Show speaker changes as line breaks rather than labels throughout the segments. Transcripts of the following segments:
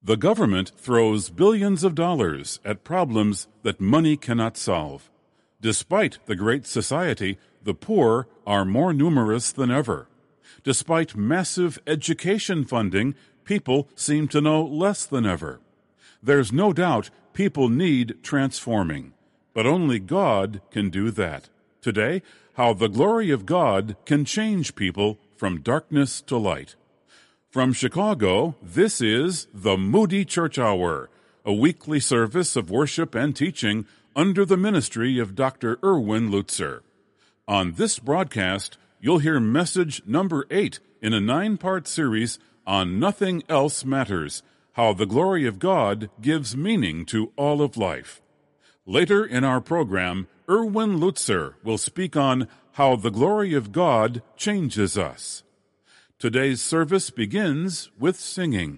The government throws billions of dollars at problems that money cannot solve. Despite the Great Society, the poor are more numerous than ever. Despite massive education funding, people seem to know less than ever. There's no doubt people need transforming, but only God can do that. Today, how the glory of God can change people from darkness to light. From Chicago, this is the Moody Church Hour, a weekly service of worship and teaching under the ministry of Dr. Erwin Lutzer. On this broadcast, you'll hear message number 8 in a 9-part series on Nothing Else Matters, how the glory of God gives meaning to all of life. Later in our program, Erwin Lutzer will speak on how the glory of God changes us. Today's service begins with singing.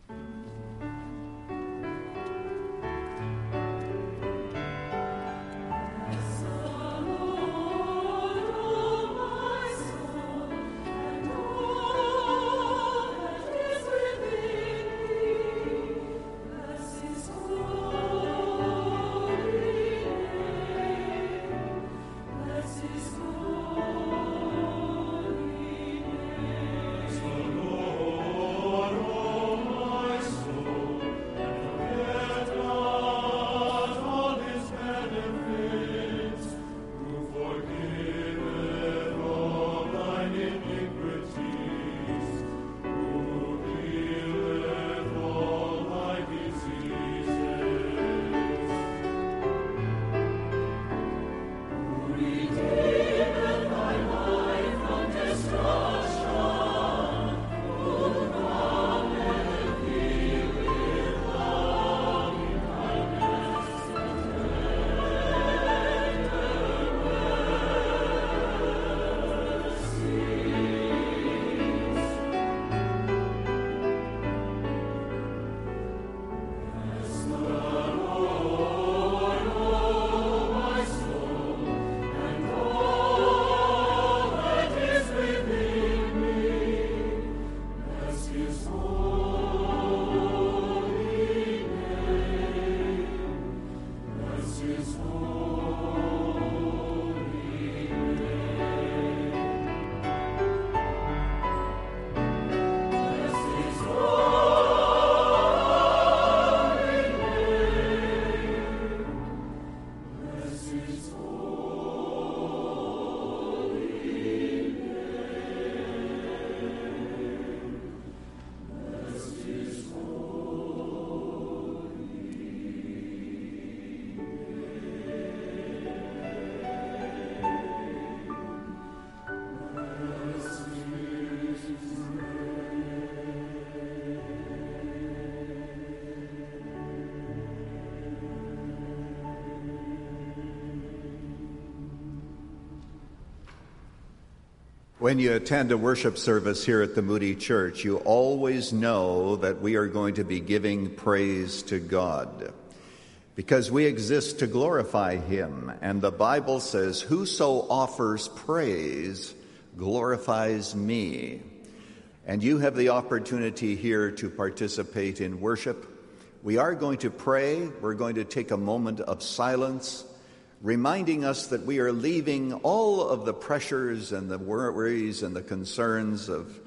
When you attend a worship service here at the Moody Church, you always know that we are going to be giving praise to God because we exist to glorify Him. And the Bible says, "Whoso offers praise glorifies me." And you have the opportunity here to participate in worship. We are going to pray. We're going to take a moment of silence, reminding us that we are leaving all of the pressures and the worries and the concerns of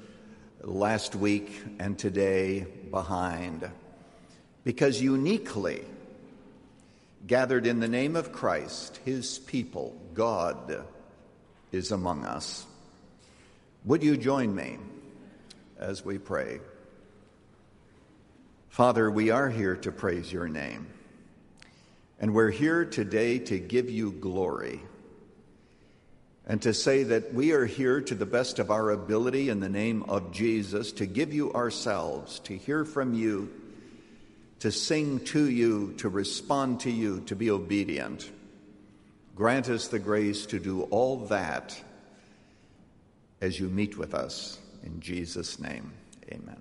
last week and today behind. Because uniquely gathered in the name of Christ, His people, God, is among us. Would you join me as we pray? Father, we are here to praise your name. And we're here today to give you glory and to say that we are here to the best of our ability in the name of Jesus to give you ourselves, to hear from you, to sing to you, to respond to you, to be obedient. Grant us the grace to do all that as you meet with us. In Jesus' name, amen.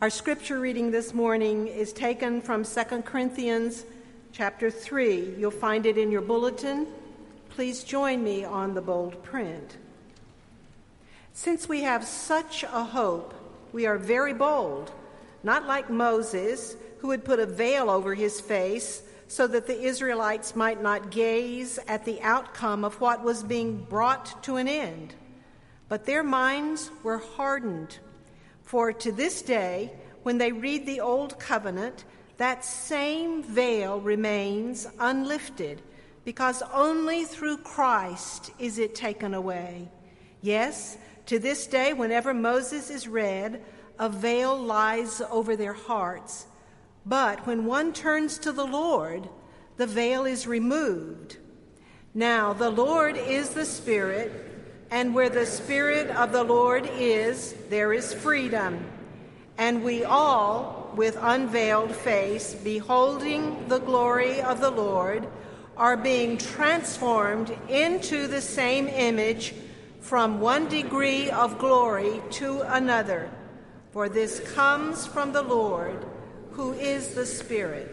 Our scripture reading this morning is taken from 2 Corinthians chapter 3. You'll find it in your bulletin. Please join me on the bold print. Since we have such a hope, we are very bold, not like Moses, who had put a veil over his face so that the Israelites might not gaze at the outcome of what was being brought to an end. But their minds were hardened. For to this day, when they read the Old Covenant, that same veil remains unlifted, because only through Christ is it taken away. Yes, to this day, whenever Moses is read, a veil lies over their hearts. But when one turns to the Lord, the veil is removed. Now, the Lord is the Spirit, and where the Spirit of the Lord is, there is freedom. And we all, with unveiled face, beholding the glory of the Lord, are being transformed into the same image from one degree of glory to another. For this comes from the Lord, who is the Spirit.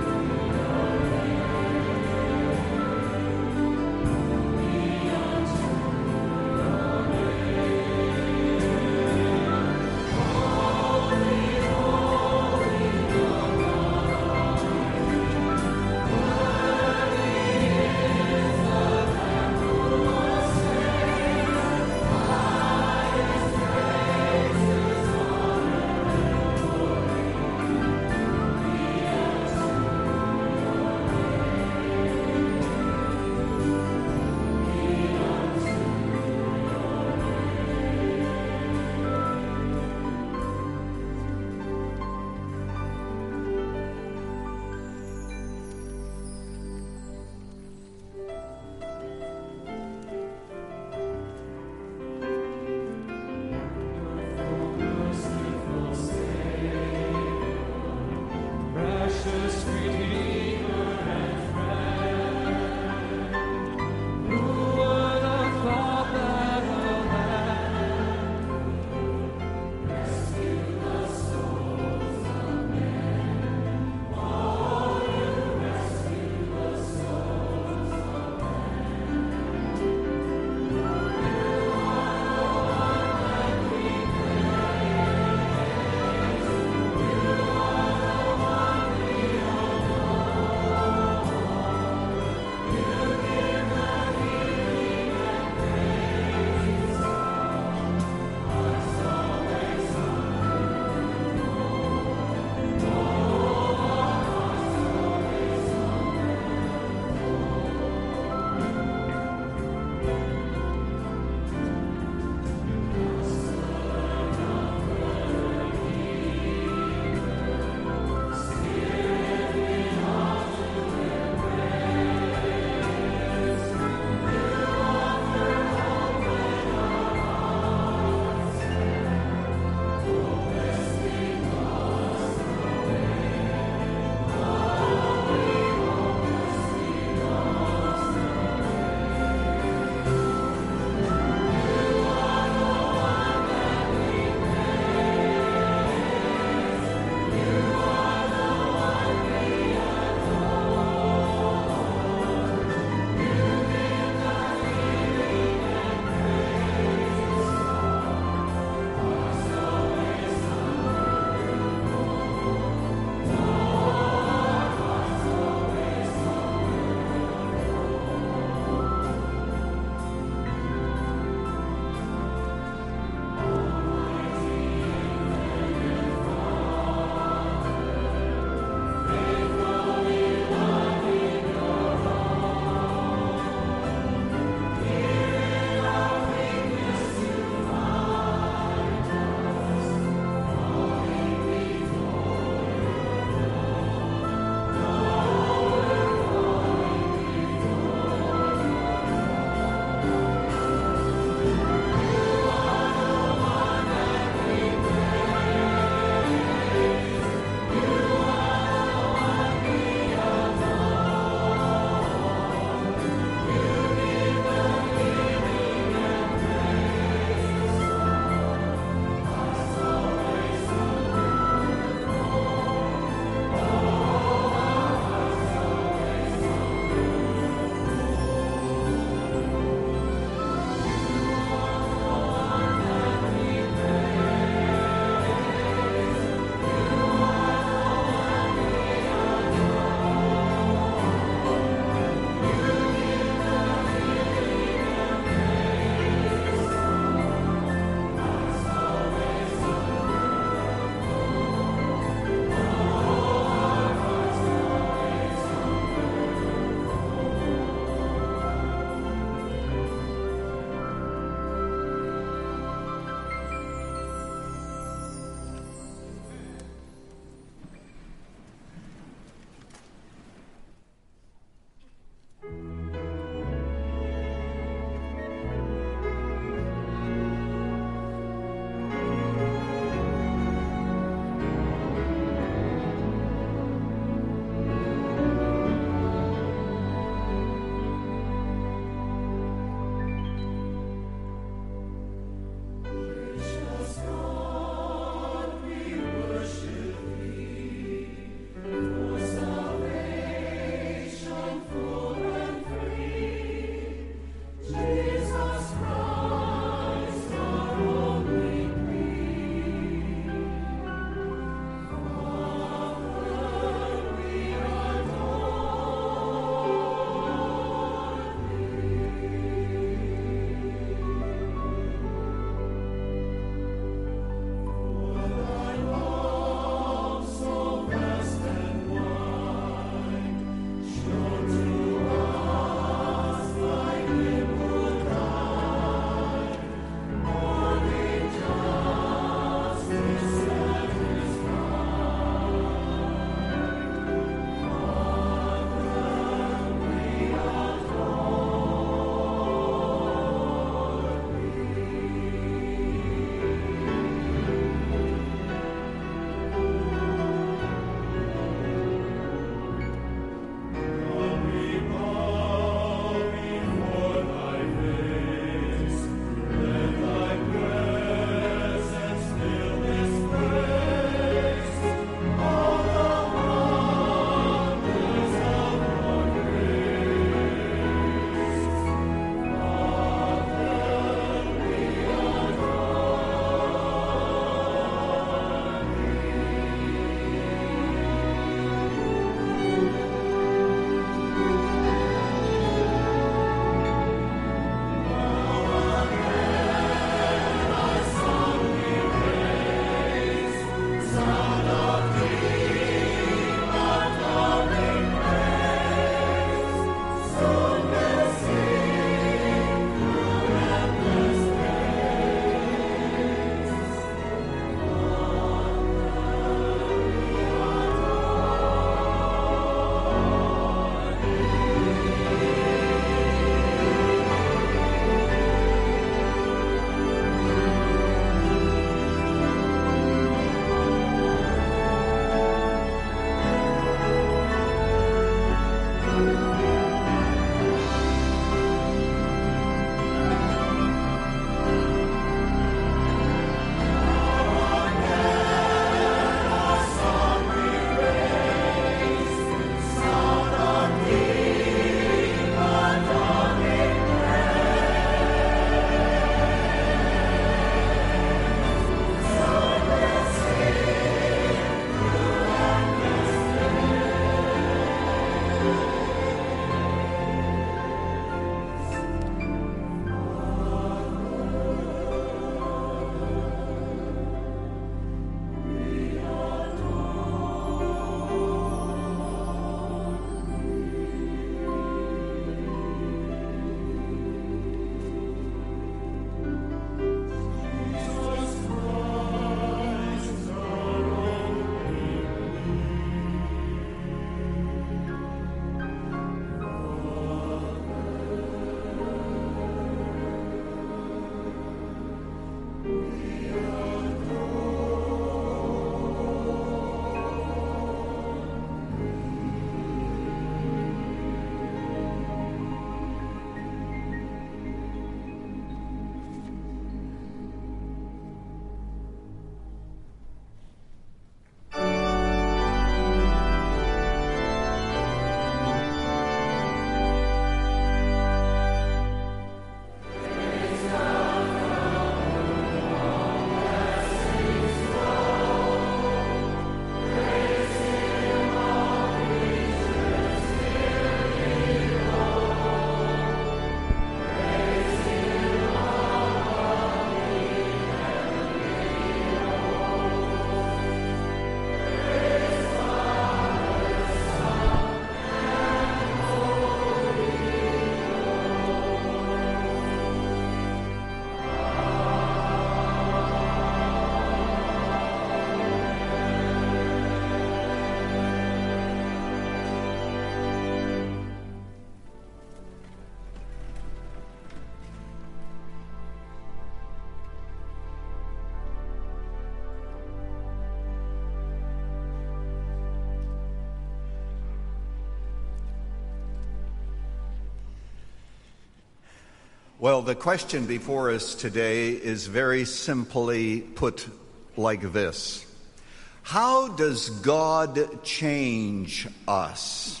Well, the question before us today is very simply put like this. How does God change us?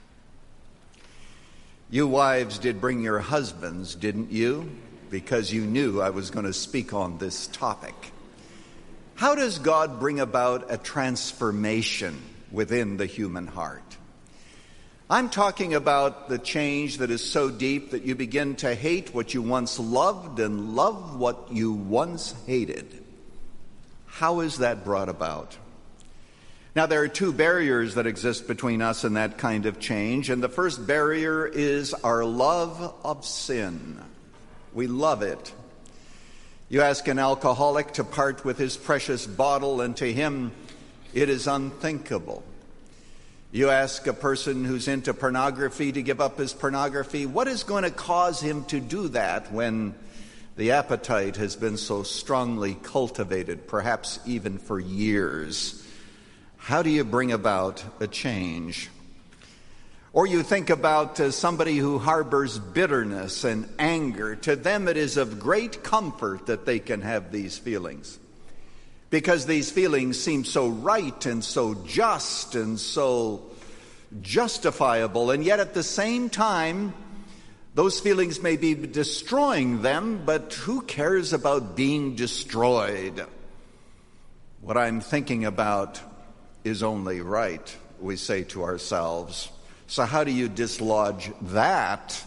You wives did bring your husbands, didn't you? Because you knew I was going to speak on this topic. How does God bring about a transformation within the human heart? I'm talking about the change that is so deep that you begin to hate what you once loved and love what you once hated. How is that brought about? Now, there are two barriers that exist between us and that kind of change, and the first barrier is our love of sin. We love it. You ask an alcoholic to part with his precious bottle, and to him it is unthinkable. You ask a person who's into pornography to give up his pornography, what is going to cause him to do that when the appetite has been so strongly cultivated, perhaps even for years? How do you bring about a change? Or you think about somebody who harbors bitterness and anger. To them it is of great comfort that they can have these feelings, because these feelings seem so right and so just and so justifiable, and yet at the same time, those feelings may be destroying them, but who cares about being destroyed? What I'm thinking about is only right, we say to ourselves. So how do you dislodge that?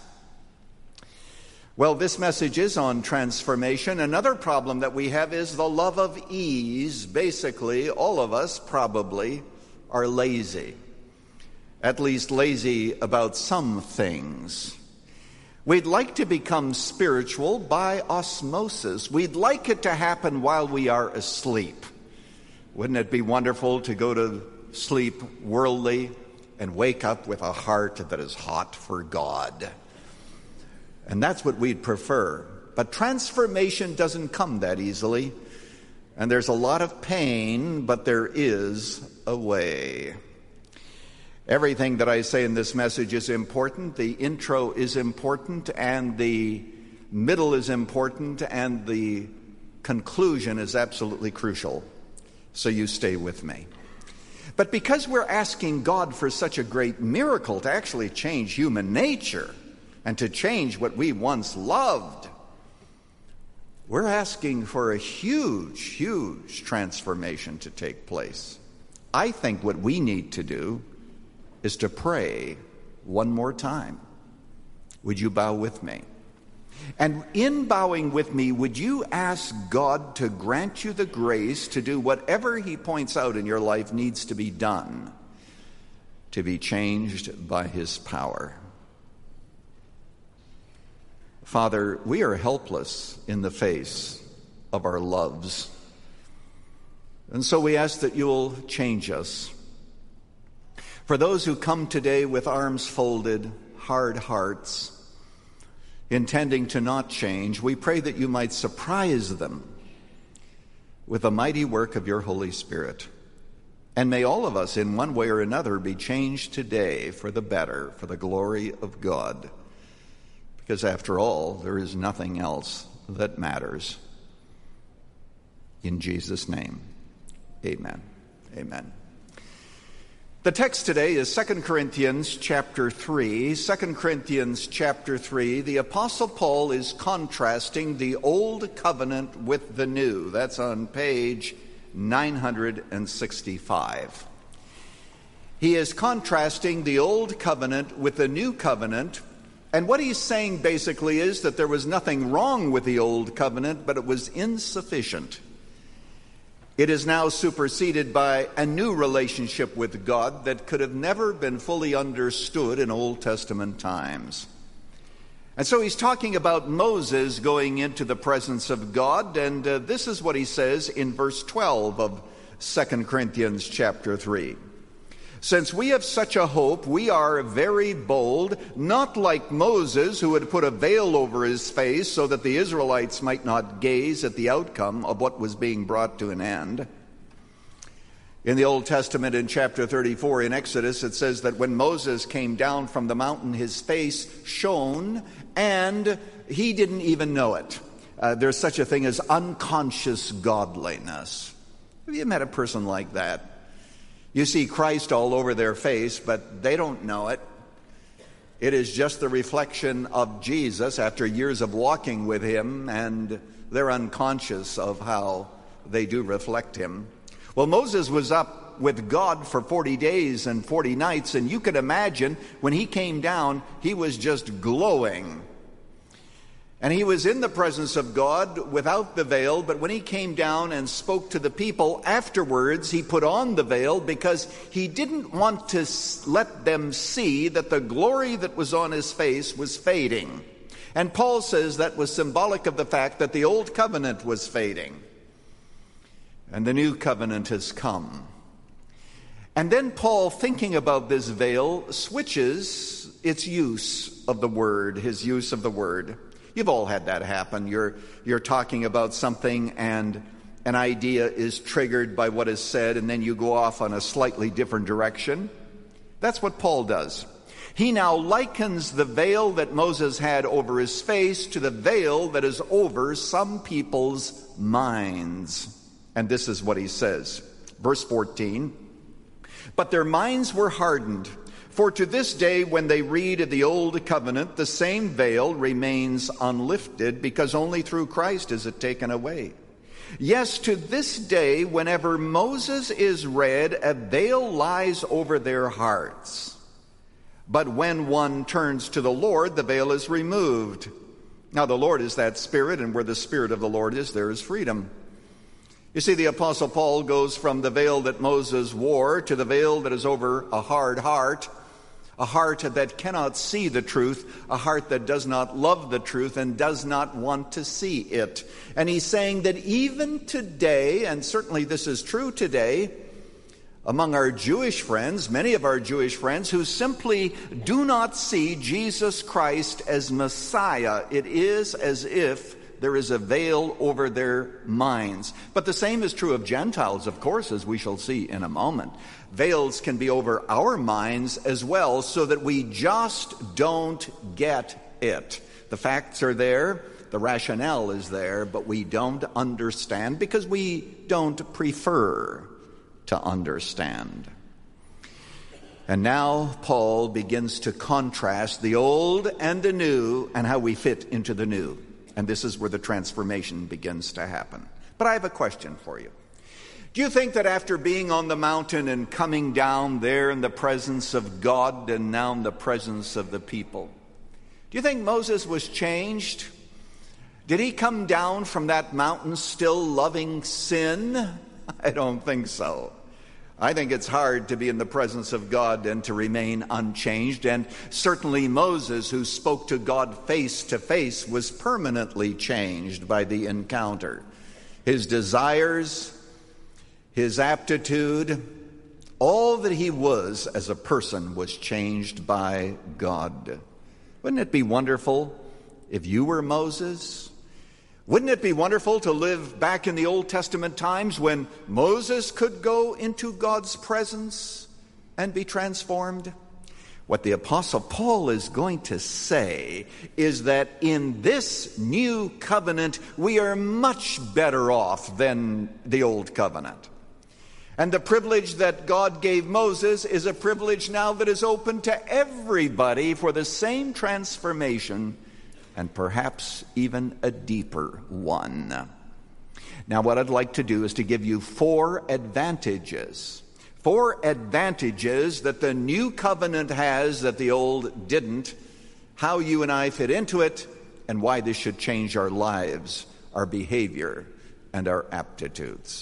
Well, this message is on transformation. Another problem that we have is the love of ease. Basically, all of us probably are lazy. At least lazy about some things. We'd like to become spiritual by osmosis. We'd like it to happen while we are asleep. Wouldn't it be wonderful to go to sleep worldly and wake up with a heart that is hot for God? And that's what we'd prefer. But transformation doesn't come that easily. And there's a lot of pain, but there is a way. Everything that I say in this message is important. The intro is important, and the middle is important, and the conclusion is absolutely crucial. So you stay with me. But because we're asking God for such a great miracle to actually change human nature and to change what we once loved, we're asking for a huge, huge transformation to take place. I think what we need to do is to pray one more time. Would you bow with me? And in bowing with me, would you ask God to grant you the grace to do whatever He points out in your life needs to be done, to be changed by His power? Father, we are helpless in the face of our loves. And so we ask that you'll change us. For those who come today with arms folded, hard hearts, intending to not change, we pray that you might surprise them with the mighty work of your Holy Spirit. And may all of us, in one way or another, be changed today for the better, for the glory of God. Because after all, there is nothing else that matters. In Jesus' name, amen. Amen. The text today is 2 Corinthians chapter 3. 2 Corinthians chapter 3, the Apostle Paul is contrasting the Old Covenant with the New. That's on page 965. He is contrasting the Old Covenant with the New Covenant, and what he's saying basically is that there was nothing wrong with the Old Covenant, but it was insufficient. It is now superseded by a new relationship with God that could have never been fully understood in Old Testament times. And so he's talking about Moses going into the presence of God, and this is what he says in verse 12 of 2 Corinthians chapter 3. Since we have such a hope, we are very bold, not like Moses, who had put a veil over his face so that the Israelites might not gaze at the outcome of what was being brought to an end. In the Old Testament, in chapter 34 in Exodus, it says that when Moses came down from the mountain, his face shone, and he didn't even know it. There's such a thing as unconscious godliness. Have you met a person like that? You see Christ all over their face, but they don't know it. It is just the reflection of Jesus after years of walking with him, and they're unconscious of how they do reflect him. Well, Moses was up with God for 40 days and 40 nights, and you could imagine when he came down, he was just glowing. And he was in the presence of God without the veil, but when he came down and spoke to the people afterwards, he put on the veil because he didn't want to let them see that the glory that was on his face was fading. And Paul says that was symbolic of the fact that the old covenant was fading and the new covenant has come. And then Paul, thinking about this veil, switches its use of the word, his use of the word. You've all had that happen. You're talking about something and an idea is triggered by what is said, and then you go off on a slightly different direction. That's what Paul does. He now likens the veil that Moses had over his face to the veil that is over some people's minds. And this is what he says. Verse 14, "But their minds were hardened. For to this day, when they read of the old covenant, the same veil remains unlifted, because only through Christ is it taken away. Yes, to this day, whenever Moses is read, a veil lies over their hearts. But when one turns to the Lord, the veil is removed. Now the Lord is that Spirit, and where the Spirit of the Lord is, there is freedom." You see, the Apostle Paul goes from the veil that Moses wore to the veil that is over a hard heart, a heart that cannot see the truth, a heart that does not love the truth and does not want to see it. And he's saying that even today, and certainly this is true today, among our Jewish friends, many of our Jewish friends who simply do not see Jesus Christ as Messiah, it is as if there is a veil over their minds. But the same is true of Gentiles, of course, as we shall see in a moment. Veils can be over our minds as well, so that we just don't get it. The facts are there, the rationale is there, but we don't understand because we don't prefer to understand. And now Paul begins to contrast the old and the new and how we fit into the new. And this is where the transformation begins to happen. But I have a question for you. Do you think that after being on the mountain and coming down there in the presence of God and now in the presence of the people, do you think Moses was changed? Did he come down from that mountain still loving sin? I don't think so. I think it's hard to be in the presence of God and to remain unchanged. And certainly Moses, who spoke to God face to face, was permanently changed by the encounter. His desires, his aptitude, all that he was as a person was changed by God. Wouldn't it be wonderful if you were Moses? Wouldn't it be wonderful to live back in the Old Testament times when Moses could go into God's presence and be transformed? What the Apostle Paul is going to say is that in this new covenant, we are much better off than the Old Covenant. And the privilege that God gave Moses is a privilege now that is open to everybody for the same transformation, and perhaps even a deeper one. Now, what I'd like to do is to give you 4 advantages. 4 advantages that the new covenant has that the old didn't, how you and I fit into it, and why this should change our lives, our behavior, and our aptitudes.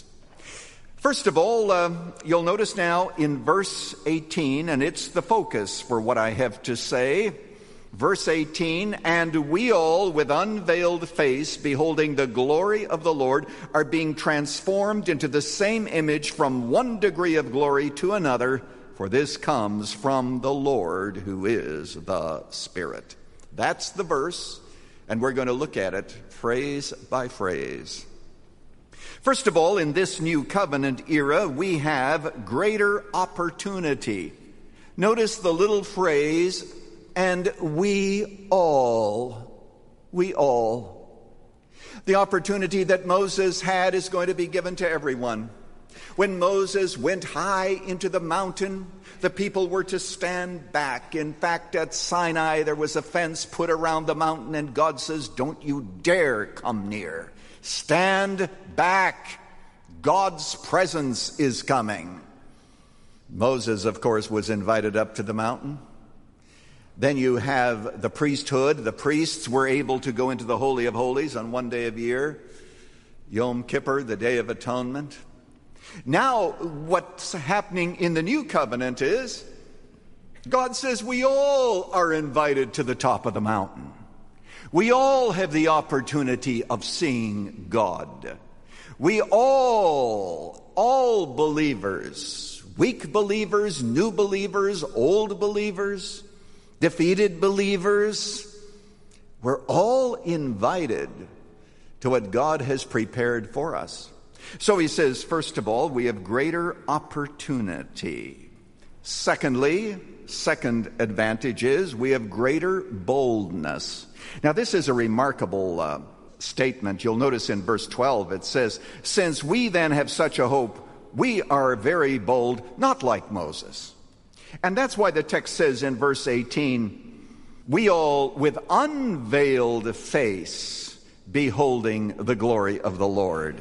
First of all, you'll notice now in verse 18, and it's the focus for what I have to say, verse 18, "And we all, with unveiled face, beholding the glory of the Lord, are being transformed into the same image from one degree of glory to another, for this comes from the Lord, who is the Spirit." That's the verse, and we're going to look at it phrase by phrase. First of all, in this new covenant era, we have greater opportunity. Notice the little phrase, "and we all." We all. The opportunity that Moses had is going to be given to everyone. When Moses went high into the mountain, the people were to stand back. In fact, at Sinai, there was a fence put around the mountain, and God says, "Don't you dare come near. Stand back. God's presence is coming." Moses, of course, was invited up to the mountain. Then you have the priesthood. The priests were able to go into the Holy of Holies on one day of year, Yom Kippur, the Day of Atonement. Now, what's happening in the new covenant is God says we all are invited to the top of the mountain. We all have the opportunity of seeing God. We all believers, weak believers, new believers, old believers, defeated believers, we're all invited to what God has prepared for us. So he says, first of all, we have greater opportunity. Secondly, second advantage is we have greater boldness. Now, this is a remarkable statement. You'll notice in verse 12 it says, "Since we then have such a hope, we are very bold, not like Moses." And that's why the text says in verse 18, "We all with unveiled face beholding the glory of the Lord."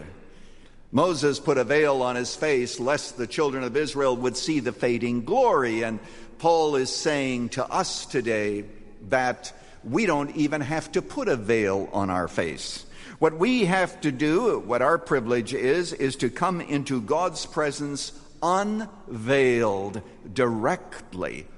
Moses put a veil on his face lest the children of Israel would see the fading glory. And Paul is saying to us today that we don't even have to put a veil on our face. What we have to do, what our privilege is to come into God's presence unveiled, directly,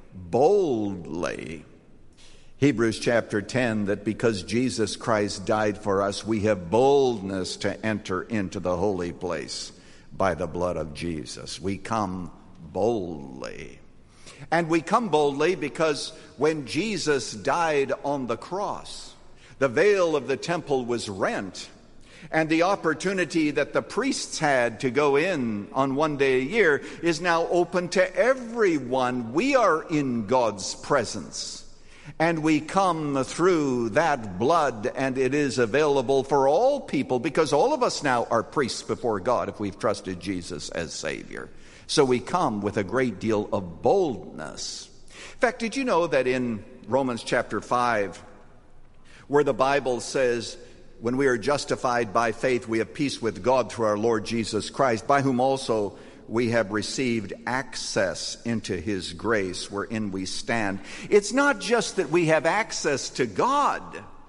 boldly. Hebrews chapter 10, that because Jesus Christ died for us, we have boldness to enter into the holy place by the blood of Jesus. We come boldly. And we come boldly because when Jesus died on the cross, the veil of the temple was rent, and the opportunity that the priests had to go in on one day a year is now open to everyone. We are in God's presence. And we come through that blood, and it is available for all people because all of us now are priests before God if we've trusted Jesus as Savior. So we come with a great deal of boldness. In fact, did you know that in Romans chapter 5, where the Bible says, when we are justified by faith, we have peace with God through our Lord Jesus Christ, by whom also we have received access into his grace wherein we stand. It's not just that we have access to God,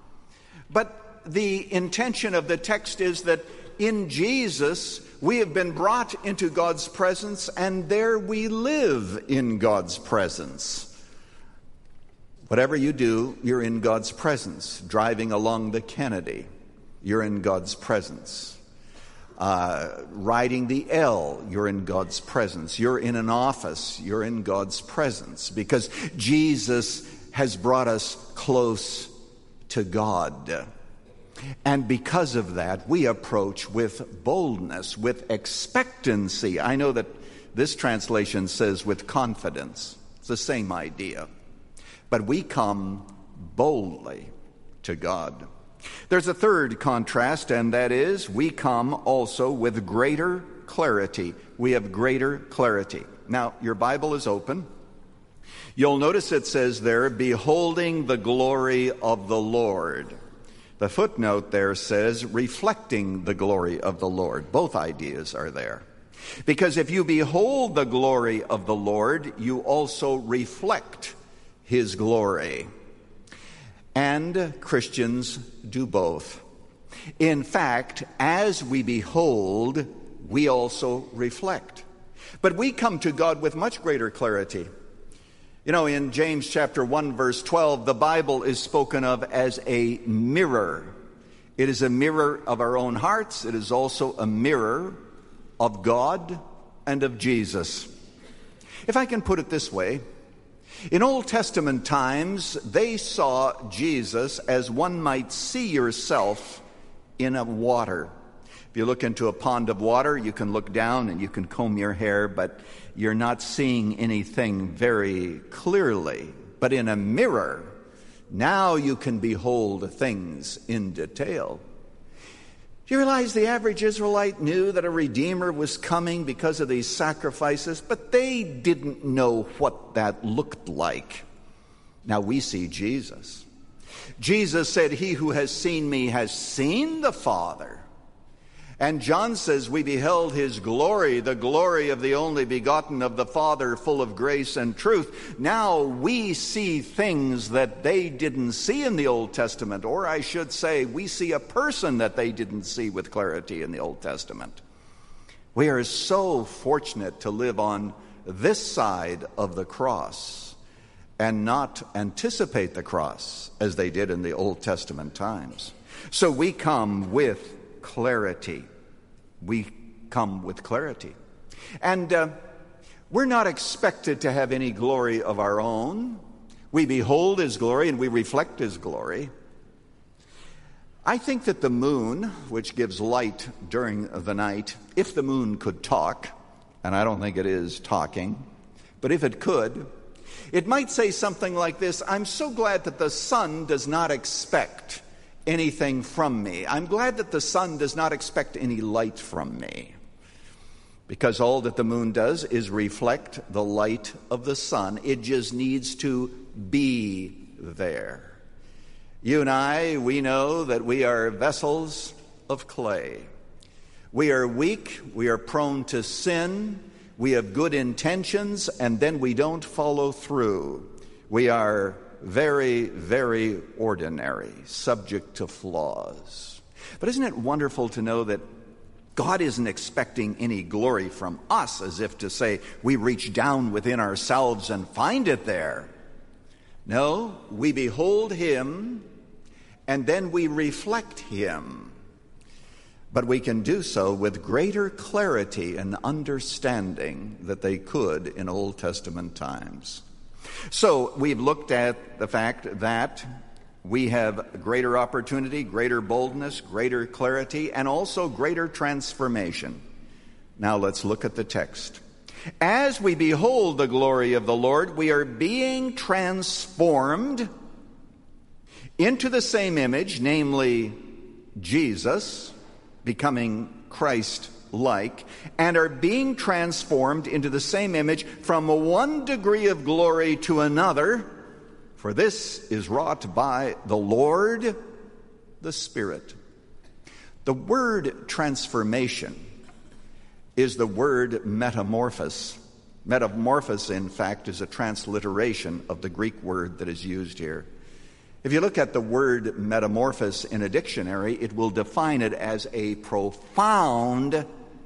but the intention of the text is that in Jesus we have been brought into God's presence, and there we live in God's presence. Whatever you do, you're in God's presence. Driving along the Kennedy, you're in God's presence. Riding the L, you're in God's presence. You're in an office, you're in God's presence, because Jesus has brought us close to God. And because of that, we approach with boldness, with expectancy. I know that this translation says with confidence. It's the same idea. But we come boldly to God. There's a third contrast, and that is we come also with greater clarity. We have greater clarity. Now, your Bible is open. You'll notice it says there, beholding the glory of the Lord. The footnote there says, reflecting the glory of the Lord. Both ideas are there. Because if you behold the glory of the Lord, you also reflect his glory. And Christians do both. In fact, as we behold, we also reflect. But we come to God with much greater clarity. You know, in James chapter 1, verse 12, the Bible is spoken of as a mirror. It is a mirror of our own hearts. It is also a mirror of God and of Jesus. If I can put it this way, in Old Testament times, they saw Jesus as one might see yourself in a water. If you look into a pond of water, you can look down and you can comb your hair, but you're not seeing anything very clearly. But in a mirror, Now you can behold things in detail. Do you realize the average Israelite knew that a Redeemer was coming because of these sacrifices, but they didn't know what that looked like. Now we see Jesus. Jesus said, "He who has seen me has seen the Father." And John says, "We beheld his glory, the glory of the only begotten of the Father, full of grace and truth." Now we see things that they didn't see in the Old Testament, or I should say, we see a person that they didn't see with clarity in the Old Testament. We are so fortunate to live on this side of the cross and not anticipate the cross as they did in the Old Testament times. So we come with clarity. We come with clarity. And we're not expected to have any glory of our own. We behold his glory and we reflect his glory. I think that the moon, which gives light during the night, if the moon could talk, and I don't think it is talking, but if it could, it might say something like this: "I'm so glad that the sun does not expect anything from me. I'm glad that the sun does not expect any light from me, because all that the moon does is reflect the light of the sun. It just needs to be there." You and I, we know that we are vessels of clay. We are weak, we are prone to sin, we have good intentions, and then we don't follow through. We are very, very ordinary, subject to flaws. But isn't it wonderful to know that God isn't expecting any glory from us, as if to say we reach down within ourselves and find it there. No, we behold him and then we reflect him. But we can do so with greater clarity and understanding than they could in Old Testament times. So we've looked at the fact that we have greater opportunity, greater boldness, greater clarity, and also greater transformation. Now let's look at the text. As we behold the glory of the Lord, we are being transformed into the same image, namely Jesus, becoming Christ-like, and are being transformed into the same image from one degree of glory to another, for this is wrought by the Lord, the Spirit. The word transformation is the word metamorphos. Metamorphos, in fact, is a transliteration of the Greek word that is used here. If you look at the word metamorphos in a dictionary, it will define it as a profound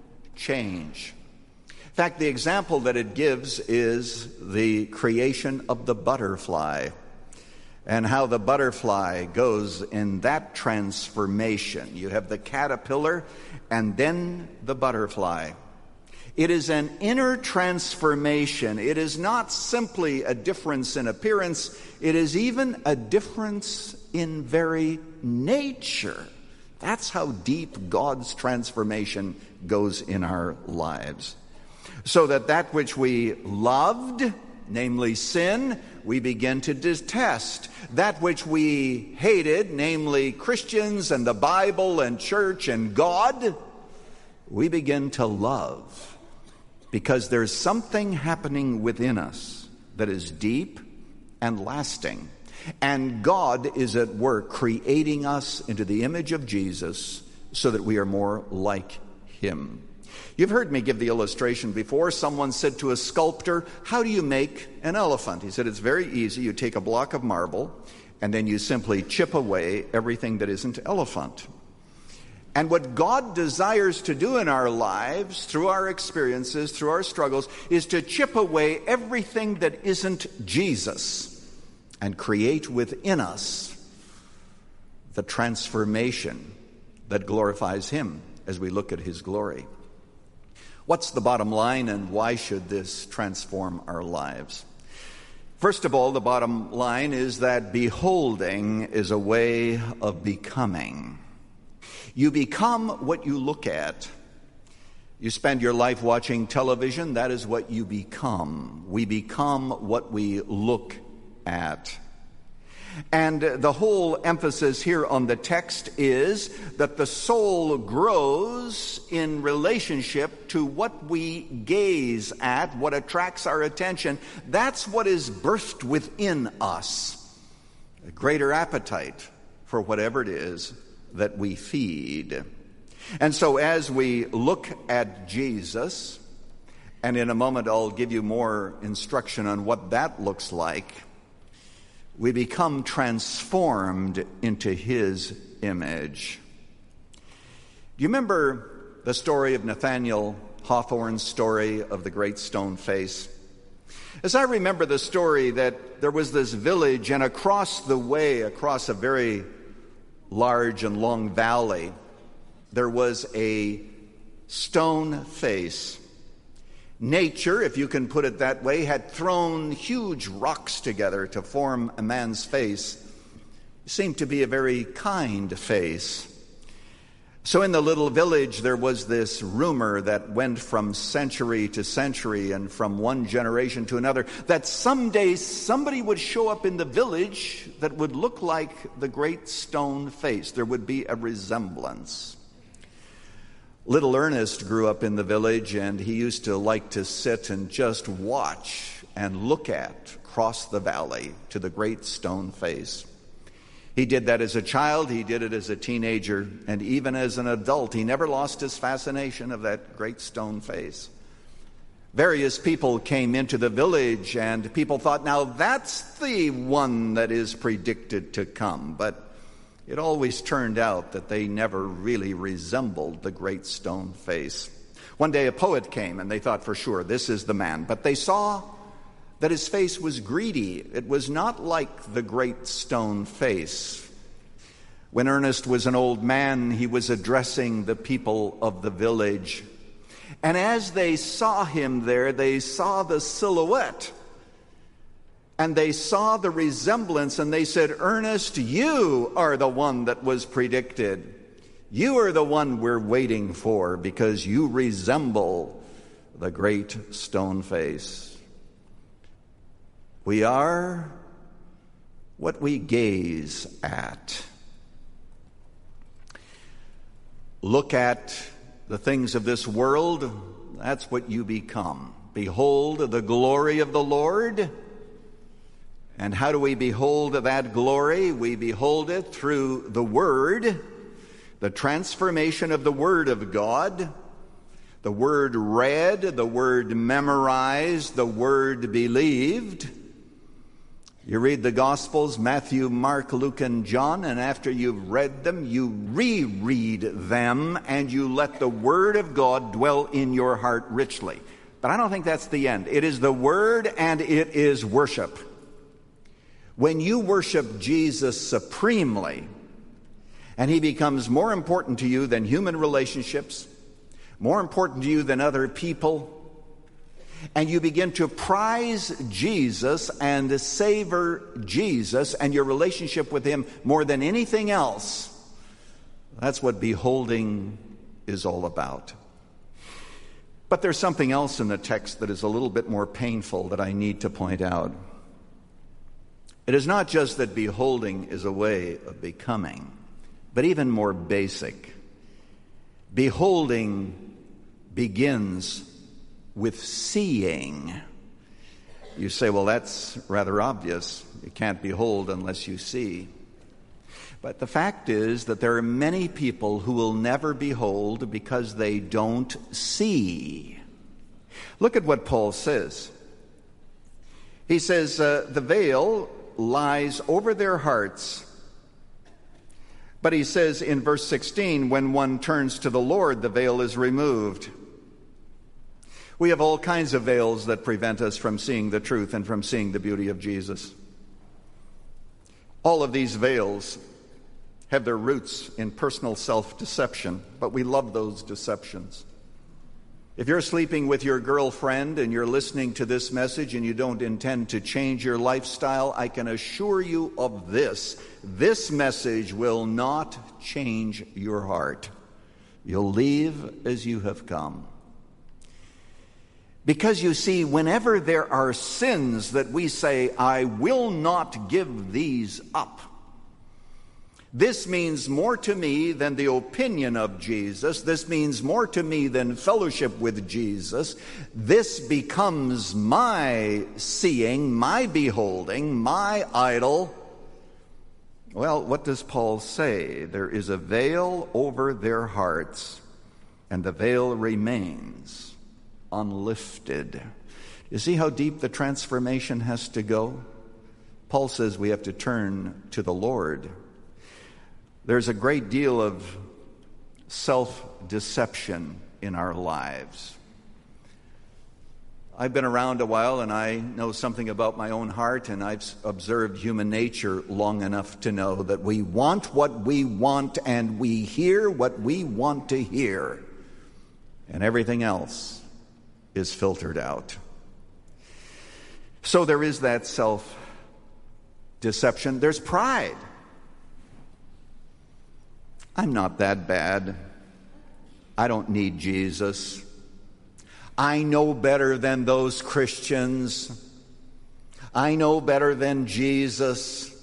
change. In fact, the example that it gives is the creation of the butterfly and how the butterfly goes in that transformation. You have the caterpillar and then the butterfly. It is an inner transformation. It is not simply a difference in appearance. It is even a difference in very nature. That's how deep God's transformation goes in our lives. So that which we loved, namely sin, we begin to detest. That which we hated, namely Christians and the Bible and church and God, we begin to love. Because there's something happening within us that is deep and lasting. And God is at work creating us into the image of Jesus so that we are more like him. You've heard me give the illustration before. Someone said to a sculptor, "How do you make an elephant?" He said, "It's very easy. You take a block of marble and then you simply chip away everything that isn't elephant." And what God desires to do in our lives, through our experiences, through our struggles, is to chip away everything that isn't Jesus and create within us the transformation that glorifies him as we look at his glory. What's the bottom line, and why should this transform our lives? First of all, the bottom line is that beholding is a way of becoming. You become what you look at. You spend your life watching television, that is what you become. We become what we look at. And the whole emphasis here on the text is that the soul grows in relationship to what we gaze at, what attracts our attention. That's what is birthed within us, a greater appetite for whatever it is that we feed. And so as we look at Jesus, and in a moment I'll give you more instruction on what that looks like, we become transformed into his image. Do you remember the story of Nathaniel Hawthorne's story of the great stone face? As I remember the story, that there was this village, and across the way, across a very large and long valley, there was a stone face. Nature, if you can put it that way, had thrown huge rocks together to form a man's face. It seemed to be a very kind face. So in the little village, there was this rumor that went from century to century and from one generation to another, that someday somebody would show up in the village that would look like the great stone face. There would be a resemblance. Little Ernest grew up in the village, and he used to like to sit and just watch and look at across the valley to the great stone face. He did that as a child, he did it as a teenager, and even as an adult, he never lost his fascination of that great stone face. Various people came into the village, and people thought, now that's the one that is predicted to come. But it always turned out that they never really resembled the great stone face. One day a poet came, and they thought for sure, this is the man. But they saw that his face was greedy. It was not like the great stone face. When Ernest was an old man, he was addressing the people of the village. And as they saw him there, they saw the silhouette. And they saw the resemblance, and they said, Ernest, you are the one that was predicted. You are the one we're waiting for, because you resemble the great stone face. We are what we gaze at. Look at the things of this world, that's what you become. Behold the glory of the Lord. And how do we behold that glory? We behold it through the Word, the transformation of the Word of God, the Word read, the Word memorized, the Word believed. You read the Gospels, Matthew, Mark, Luke, and John, and after you've read them, you reread them, and you let the Word of God dwell in your heart richly. But I don't think that's the end. It is the Word, and it is worship. When you worship Jesus supremely, and he becomes more important to you than human relationships, more important to you than other people, and you begin to prize Jesus and savor Jesus and your relationship with him more than anything else, that's what beholding is all about. But there's something else in the text that is a little bit more painful that I need to point out. It is not just that beholding is a way of becoming, but even more basic. Beholding begins with seeing. You say, well, that's rather obvious. You can't behold unless you see. But the fact is that there are many people who will never behold because they don't see. Look at what Paul says. He says, the veil lies over their hearts. But he says in verse 16, when one turns to the Lord, the veil is removed. We have all kinds of veils that prevent us from seeing the truth and from seeing the beauty of Jesus. All of these veils have their roots in personal self-deception, but we love those deceptions. If you're sleeping with your girlfriend and you're listening to this message and you don't intend to change your lifestyle, I can assure you of this. This message will not change your heart. You'll leave as you have come. Because you see, whenever there are sins that we say, I will not give these up, this means more to me than the opinion of Jesus. This means more to me than fellowship with Jesus. This becomes my seeing, my beholding, my idol. Well, what does Paul say? There is a veil over their hearts, and the veil remains unlifted. You see how deep the transformation has to go? Paul says we have to turn to the Lord. There's a great deal of self-deception in our lives. I've been around a while, and I know something about my own heart, and I've observed human nature long enough to know that we want what we want, and we hear what we want to hear, and everything else is filtered out. So there is that self-deception. There's pride. I'm not that bad. I don't need Jesus. I know better than those Christians. I know better than Jesus.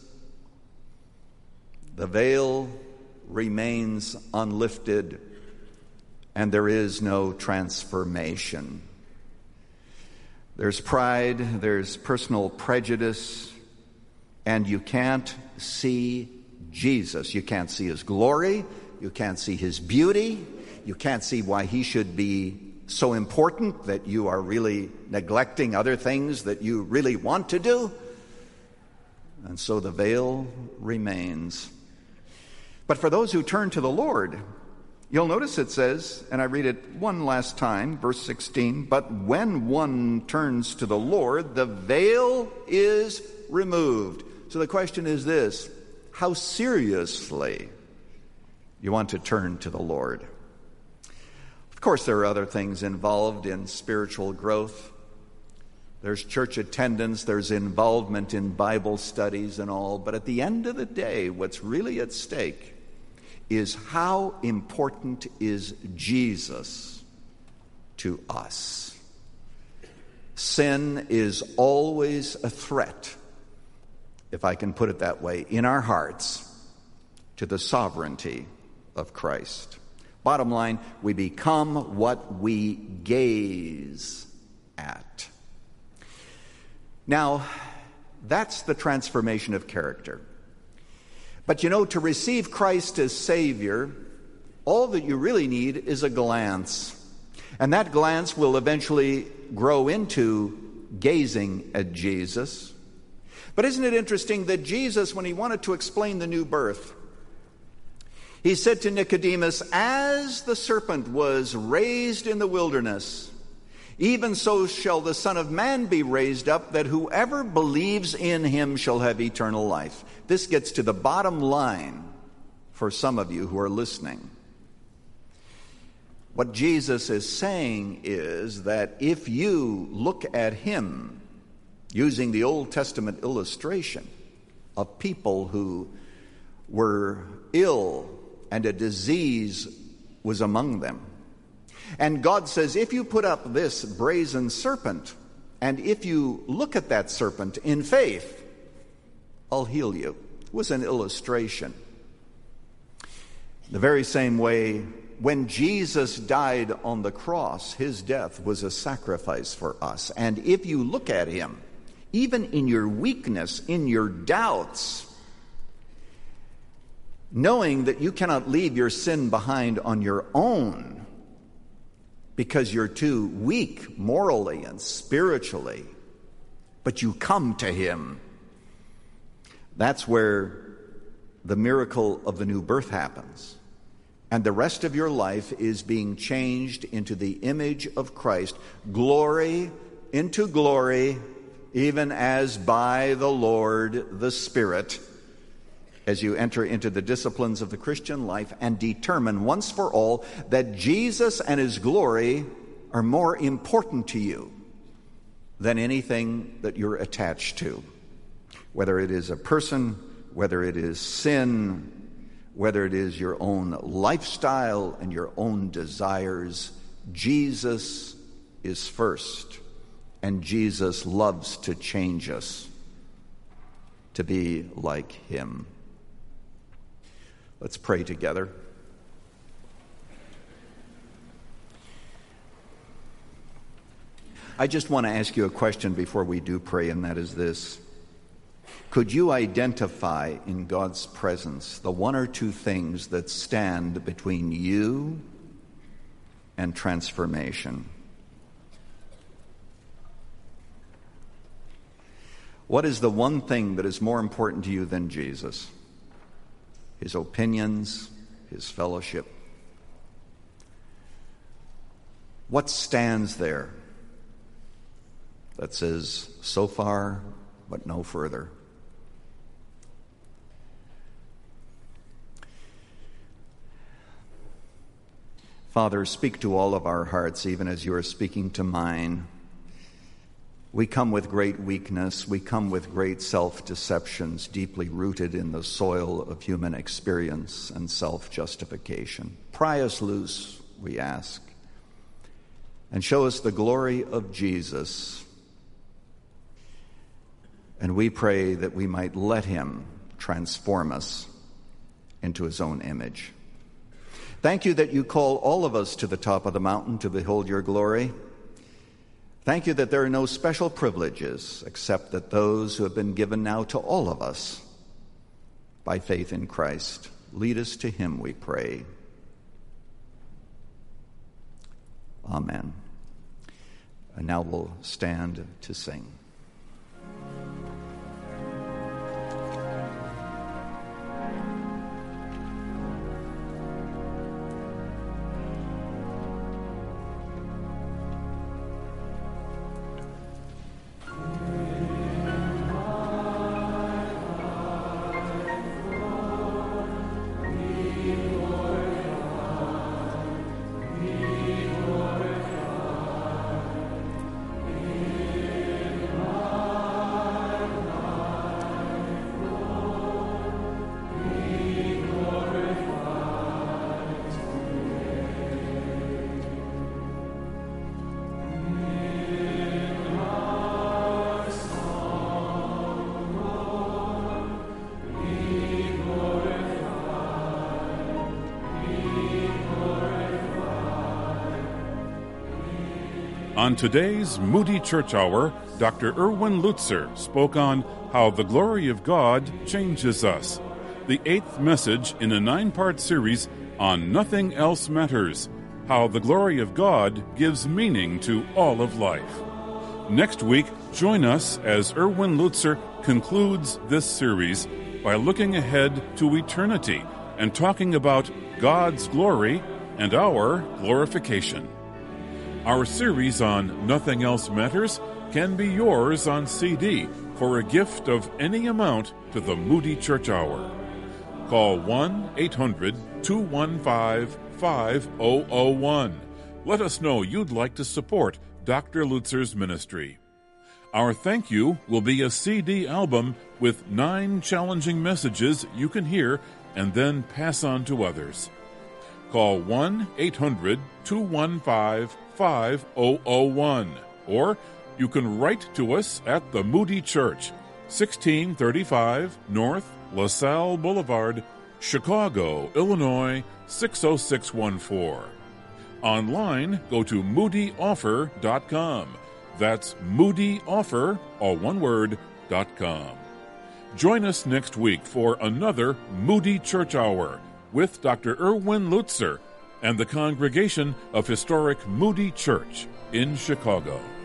The veil remains unlifted, and there is no transformation. There's pride, there's personal prejudice, and you can't see Jesus. You can't see his glory. You can't see his beauty. You can't see why he should be so important that you are really neglecting other things that you really want to do. And so the veil remains. But for those who turn to the Lord, you'll notice it says, and I read it one last time, verse 16, but when one turns to the Lord, the veil is removed. So the question is this: how seriously you want to turn to the Lord? Of course, there are other things involved in spiritual growth. There's church attendance, there's involvement in Bible studies and all. But at the end of the day, what's really at stake is how important is Jesus to us. Sin is always a threat, if I can put it that way, in our hearts to the sovereignty of Christ. Bottom line, we become what we gaze at. Now, that's the transformation of character. But you know, to receive Christ as Savior, all that you really need is a glance. And that glance will eventually grow into gazing at Jesus. But isn't it interesting that Jesus, when he wanted to explain the new birth, he said to Nicodemus, as the serpent was raised in the wilderness, even so shall the Son of Man be raised up, that whoever believes in him shall have eternal life. This gets to the bottom line for some of you who are listening. What Jesus is saying is that if you look at him using the Old Testament illustration of people who were ill and a disease was among them, and God says, if you put up this brazen serpent, and if you look at that serpent in faith, I'll heal you. It was an illustration. The very same way, when Jesus died on the cross, his death was a sacrifice for us. And if you look at him, even in your weakness, in your doubts, knowing that you cannot leave your sin behind on your own, because you're too weak morally and spiritually, but you come to him. That's where the miracle of the new birth happens. And the rest of your life is being changed into the image of Christ, glory into glory, even as by the Lord the Spirit, as you enter into the disciplines of the Christian life and determine once for all that Jesus and his glory are more important to you than anything that you're attached to. Whether it is a person, whether it is sin, whether it is your own lifestyle and your own desires, Jesus is first, and Jesus loves to change us to be like him. Let's pray together. I just want to ask you a question before we do pray, and that is this. Could you identify in God's presence the one or two things that stand between you and transformation? What is the one thing that is more important to you than Jesus? His opinions, his fellowship. What stands there that says, so far, but no further? Father, speak to all of our hearts, even as you are speaking to mine. We come with great weakness. We come with great self-deceptions deeply rooted in the soil of human experience and self-justification. Pry us loose, we ask, and show us the glory of Jesus. And we pray that we might let him transform us into his own image. Thank you that you call all of us to the top of the mountain to behold your glory. Thank you that there are no special privileges except that those who have been given now to all of us by faith in Christ. Lead us to him, we pray. Amen. And now we'll stand to sing.
On today's Moody Church Hour, Dr. Erwin Lutzer spoke on how the glory of God changes us, the 8th message in a 9-part series on Nothing Else Matters, how the glory of God gives meaning to all of life. Next week, join us as Erwin Lutzer concludes this series by looking ahead to eternity and talking about God's glory and our glorification. Our series on Nothing Else Matters can be yours on CD for a gift of any amount to the Moody Church Hour. Call 1-800-215-5001. Let us know you'd like to support Dr. Lutzer's ministry. Our thank you will be a CD album with 9 challenging messages you can hear and then pass on to others. Call 1-800-215-5001, or you can write to us at the Moody Church, 1635 North LaSalle Boulevard, Chicago, Illinois, 60614. Online, go to moodyoffer.com. That's moodyoffer, all one word, .com. Join us next week for another Moody Church Hour with Dr. Erwin Lutzer and the congregation of historic Moody Church in Chicago.